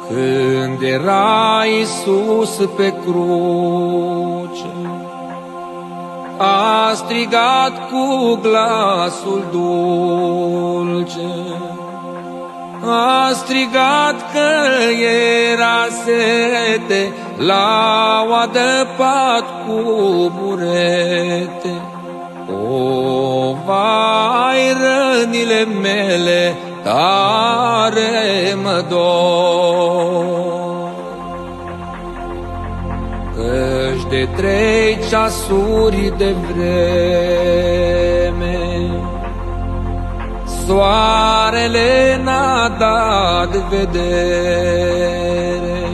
Când era Iisus pe cruce, a strigat cu glasul dulce, a strigat că era sete, l-au adăpat cu burete. O, vai, rănile mele tare mă dor, căci de 3 ceasuri de vreme soarele n-a dat vedere.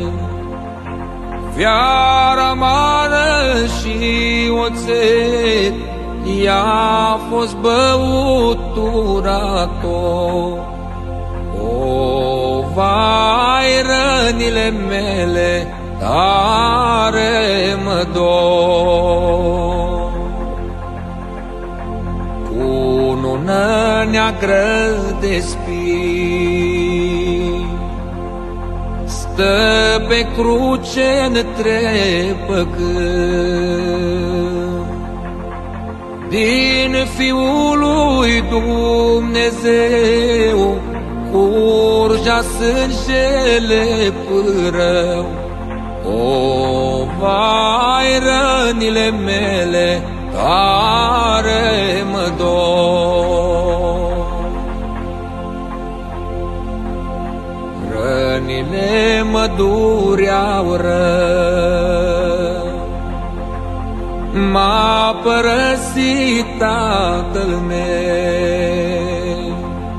Fiara amară și oțet i-a fost băutura tot. O, vai, rănile mele tare mă dor. Cunună neagră de spini stă pe cruce între păgâni. Din Fiul lui Dumnezeu curgea sângele pârău. O, vai, rănile mele tare mă dor. Rănile mă dureau rău, m-a părăsit Tatăl meu.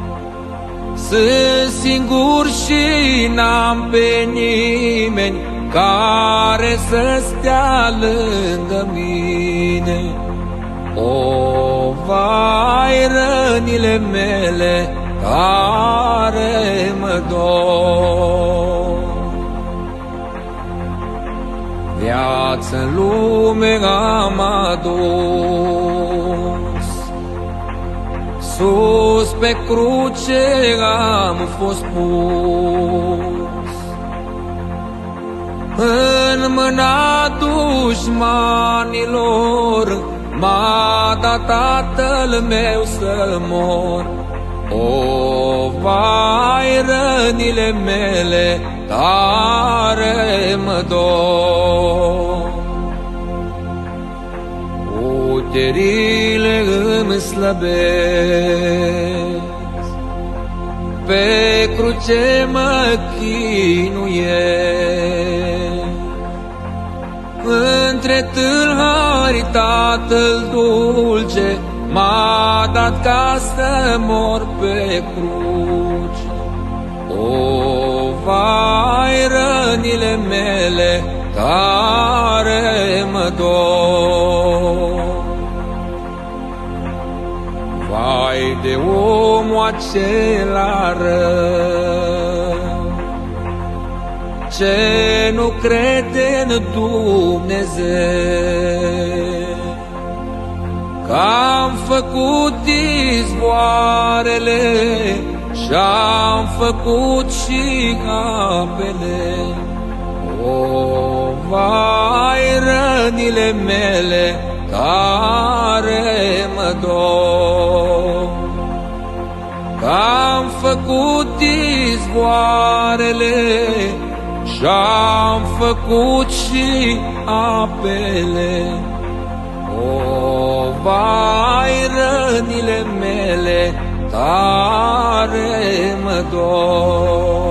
Sunt singur și n-am pe nimeni care să stea lângă mine. O, vai, rănile mele tare mă dor. Viață-n lume am adus, sus pe cruce am fost pus. În mâna dușmanilor m-a dat Tatăl meu să mor. O, vai, rănile mele tare mă dor. Puterile îmi slăbesc, pe cruce mă chinuiesc. Între tâlhari Tatăl dulce m-a dat ca să mor pe cruce. O, vai, rănile mele tare mă dor. Vai de omul acela rău, ce nu crede în Dumnezeu, că-am făcut izvoarele și-am făcut și apele. O, vai, rănile mele tare mă dor, că-am făcut izvoarele și-am făcut și apele. O, vai, rănile mele tare mă dor.